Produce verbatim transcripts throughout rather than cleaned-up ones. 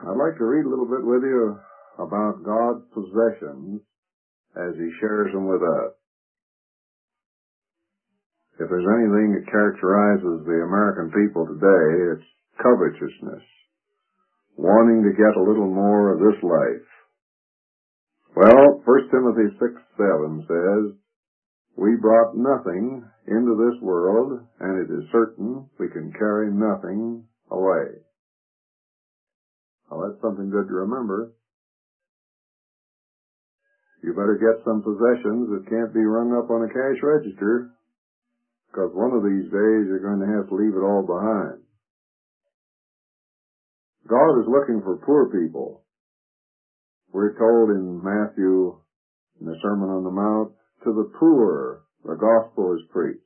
I'd like to read a little bit with you about God's possessions as He shares them with us. If there's anything that characterizes the American people today, it's covetousness, wanting to get a little more of this life. Well, First Timothy six seven says, "We brought nothing into this world, and it is certain we can carry nothing away." Well, that's something good to remember. You better get some possessions that can't be rung up on a cash register, because one of these days you're going to have to leave it all behind. God is looking for poor people. We're told in Matthew, in the Sermon on the Mount, to the poor the gospel is preached.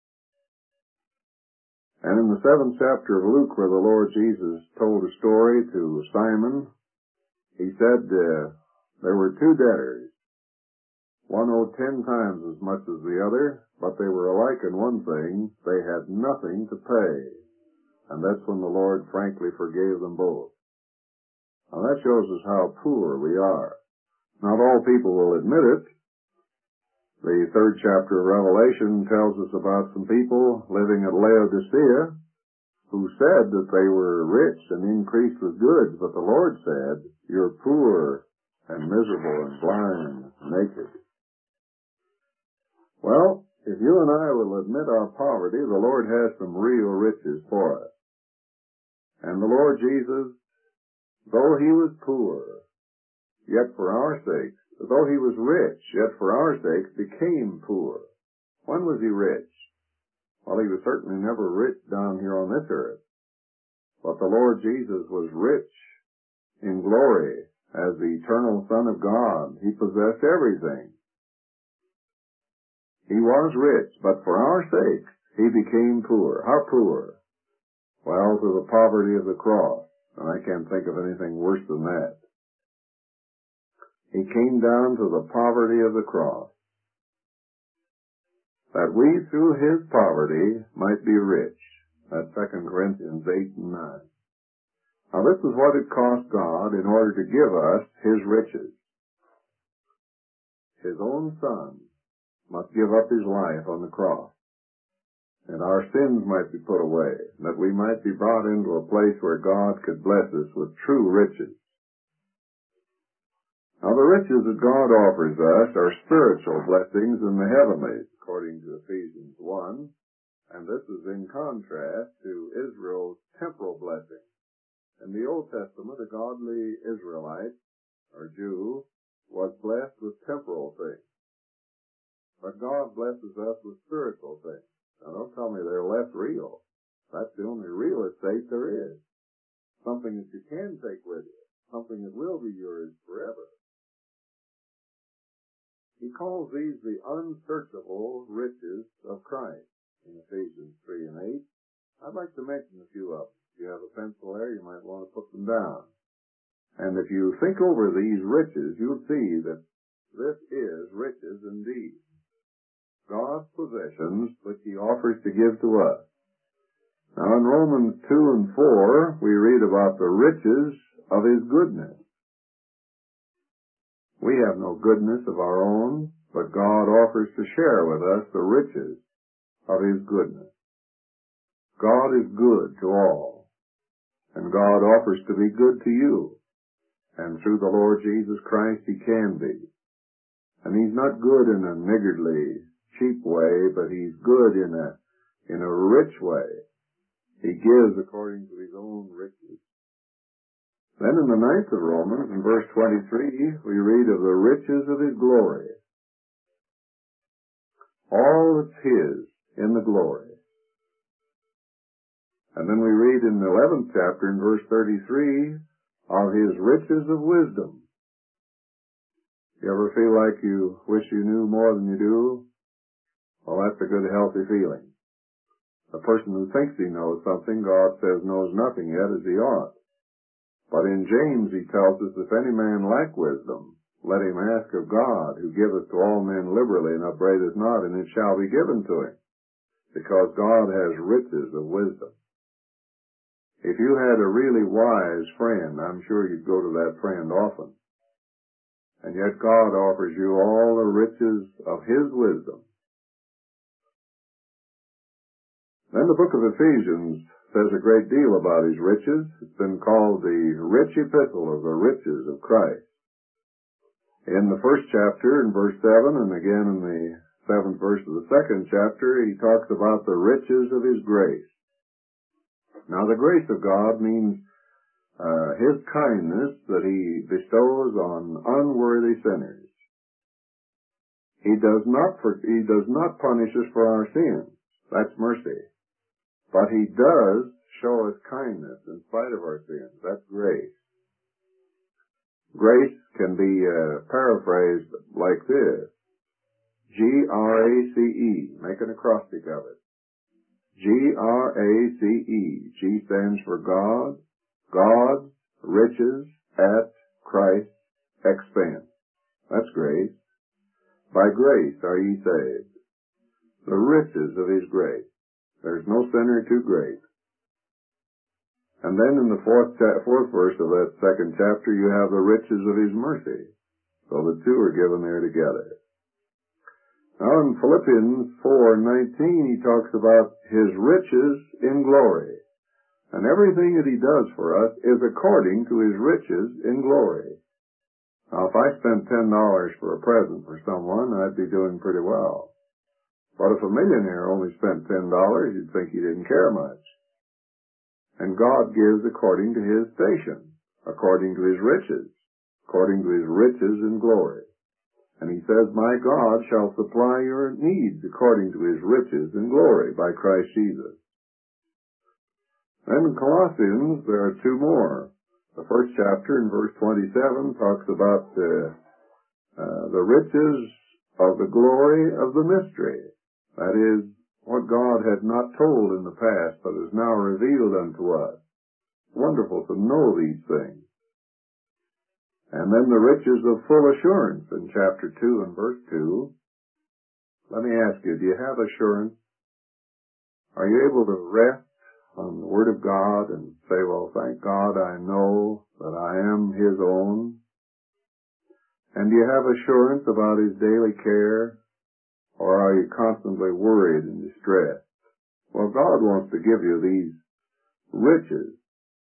And in the seventh chapter of Luke, where the Lord Jesus told a story to Simon, He said uh, there were two debtors. One owed ten times as much as the other, but they were alike in one thing: they had nothing to pay. And that's when the Lord frankly forgave them both. Now that shows us how poor we are. Not all people will admit it. The third chapter of Revelation tells us about some people living at Laodicea who said that they were rich and increased with goods, but the Lord said, "You're poor and miserable and blind and naked." Well, if you and I will admit our poverty, the Lord has some real riches for us. And the Lord Jesus, though He was poor, yet for our sakes, though He was rich, yet for our sakes became poor. When was He rich? Well, He was certainly never rich down here on this earth. But the Lord Jesus was rich in glory as the eternal Son of God. He possessed everything. He was rich, but for our sakes He became poor. How poor? Well, to the poverty of the cross. And I can't think of anything worse than that. He came down to the poverty of the cross, that we through His poverty might be rich. That's Second Corinthians eight and nine. Now this is what it cost God in order to give us His riches. His own Son must give up His life on the cross, and our sins might be put away, that we might be brought into a place where God could bless us with true riches. Now the riches that God offers us are spiritual blessings in the heavenlies, according to Ephesians one, and this is in contrast to Israel's temporal blessing. In the Old Testament, a godly Israelite, or Jew, was blessed with temporal things. But God blesses us with spiritual things. Now don't tell me they're less real. That's the only real estate there is. Something that you can take with you. Something that will be yours forever. He calls these the unsearchable riches of Christ in Ephesians three and eight. I'd like to mention a few of them. If you have a pencil there, you might want to put them down. And if you think over these riches, you'll see that this is riches indeed. God's possessions which He offers to give to us. Now in Romans two and four, we read about the riches of His goodness. We have no goodness of our own, but God offers to share with us the riches of His goodness. God is good to all, and God offers to be good to you. And through the Lord Jesus Christ He can be. And He's not good in a niggardly, cheap way, but He's good in a in a rich way. He gives according to His own riches. Then in the ninth of Romans, in verse twenty-three, we read of the riches of His glory. All that's His in the glory. And then we read in the eleventh chapter, in verse thirty-three, of His riches of wisdom. You ever feel like you wish you knew more than you do? Well, that's a good, healthy feeling. The person who thinks he knows something, God says knows nothing yet as he ought. But in James He tells us, if any man lack wisdom, let him ask of God, who giveth to all men liberally and upbraideth not, and it shall be given to him. Because God has riches of wisdom. If you had a really wise friend, I'm sure you'd go to that friend often. And yet God offers you all the riches of His wisdom. Then the book of Ephesians says a great deal about His riches. It's been called the rich epistle of the riches of Christ. In the first chapter, in verse seven, and again in the seventh verse of the second chapter, he talks about the riches of His grace. Now, the grace of God means uh, His kindness that He bestows on unworthy sinners. He does not for, He does not punish us for our sins. That's mercy. But He does show us kindness in spite of our sins. That's grace. Grace can be uh, paraphrased like this. G R A C E. Make an acrostic of it. G R A C E. G stands for God, God's riches at Christ's expense. That's grace. By grace are ye saved. The riches of His grace. There's no sinner too great. And then in the fourth, cha- fourth verse of that second chapter, you have the riches of His mercy. So the two are given there together. Now in Philippians four nineteen, he talks about His riches in glory. And everything that He does for us is according to His riches in glory. Now if I spent ten dollars for a present for someone, I'd be doing pretty well. But if a millionaire only spent ten dollars, you'd think he didn't care much. And God gives according to His station, according to His riches, according to His riches in glory. And He says, my God shall supply your needs according to His riches in glory by Christ Jesus. Then in Colossians, there are two more. The first chapter in verse twenty-seven talks about uh, uh, the riches of the glory of the mystery. That is, what God had not told in the past, but is now revealed unto us. Wonderful to know these things. And then the riches of full assurance in chapter two and verse two. Let me ask you, do you have assurance? Are you able to rest on the Word of God and say, well, thank God I know that I am His own? And do you have assurance about His daily care? Or are you constantly worried and distressed? Well, God wants to give you these riches.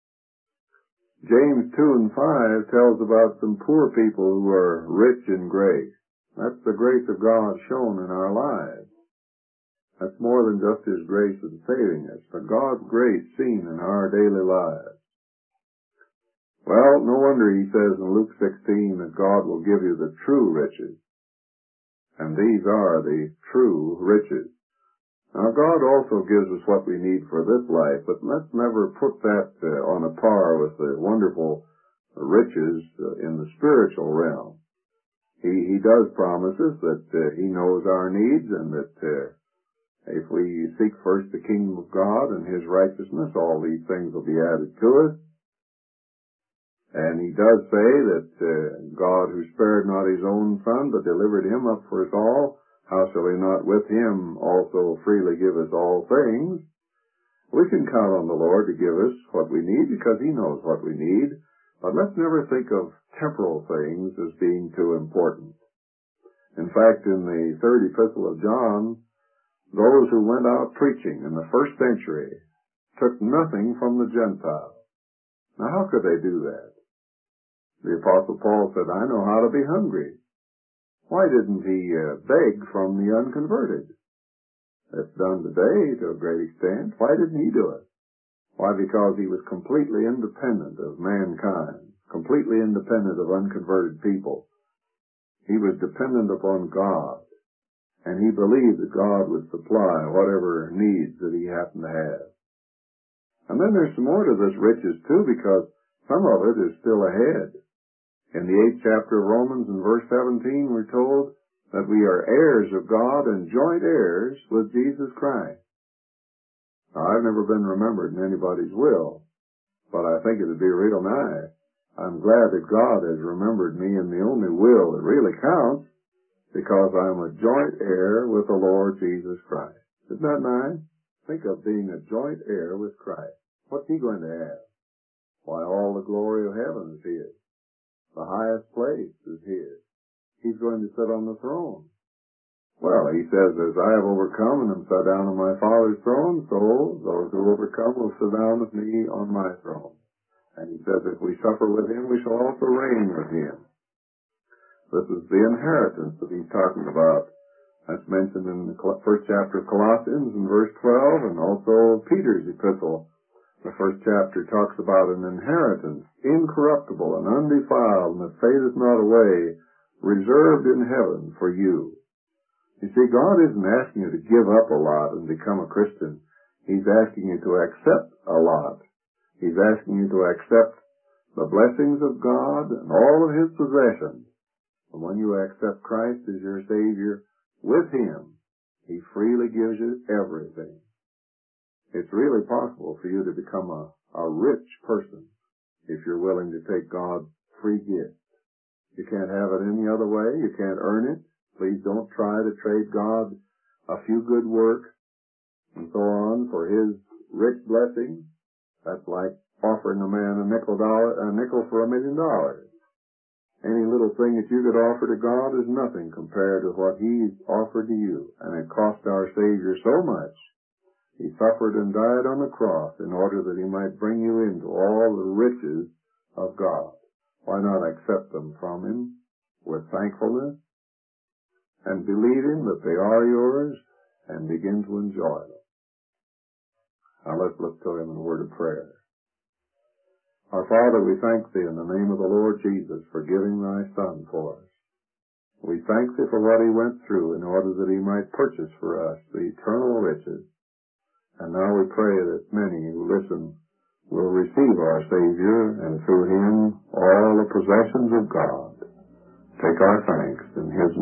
James two and five tells about some poor people who are rich in grace. That's the grace of God shown in our lives. That's more than just His grace in saving us, but God's grace seen in our daily lives. Well, no wonder He says in Luke sixteen that God will give you the true riches. And these are the true riches. Now, God also gives us what we need for this life, but let's never put that uh, on a par with the wonderful riches uh, in the spiritual realm. He, he does promise us that uh, He knows our needs, and that uh, if we seek first the kingdom of God and His righteousness, all these things will be added to us. And He does say that uh, God, who spared not His own Son, but delivered Him up for us all, how shall He not with Him also freely give us all things? We can count on the Lord to give us what we need because He knows what we need. But let's never think of temporal things as being too important. In fact, in the third epistle of John, those who went out preaching in the first century took nothing from the Gentiles. Now, how could they do that? The Apostle Paul said, I know how to be hungry. Why didn't he uh, beg from the unconverted? That's done today to a great extent. Why didn't he do it? Why? Because he was completely independent of mankind, completely independent of unconverted people. He was dependent upon God, and he believed that God would supply whatever needs that he happened to have. And then there's some more to this riches, too, because some of it is still ahead. In the eighth chapter of Romans, in verse seventeen, we're told that we are heirs of God and joint heirs with Jesus Christ. Now, I've never been remembered in anybody's will, but I think it'd be real nice. I'm glad that God has remembered me in the only will that really counts, because I'm a joint heir with the Lord Jesus Christ. Isn't that nice? Think of being a joint heir with Christ. What's he going to have? Why, all the glory of heaven is his. The highest place is his. He's going to sit on the throne. Well, he says, as I have overcome and am sat down on my Father's throne, so those who overcome will sit down with me on my throne. And he says, if we suffer with him, we shall also reign with him. This is the inheritance that he's talking about. That's mentioned in the first chapter of Colossians in verse twelve, and also Peter's epistle. The first chapter talks about an inheritance, incorruptible and undefiled, and that fadeth not away, reserved in heaven for you. You see, God isn't asking you to give up a lot and become a Christian. He's asking you to accept a lot. He's asking you to accept the blessings of God and all of his possessions. And when you accept Christ as your Savior, with him, he freely gives you everything. It's really possible for you to become a, a rich person if you're willing to take God's free gift. You can't have it any other way. You can't earn it. Please don't try to trade God a few good works and so on for his rich blessing. That's like offering a man a nickel dollar, a nickel for a million dollars. Any little thing that you could offer to God is nothing compared to what he's offered to you. And it cost our Savior so much. He suffered and died on the cross in order that he might bring you into all the riches of God. Why not accept them from him with thankfulness and believing that they are yours and begin to enjoy them? Now let's look to him in a word of prayer. Our Father, we thank thee in the name of the Lord Jesus for giving thy Son for us. We thank thee for what he went through in order that he might purchase for us the eternal riches. And now we pray that many who listen will receive our Savior and through him all the possessions of God. Take our thanks in his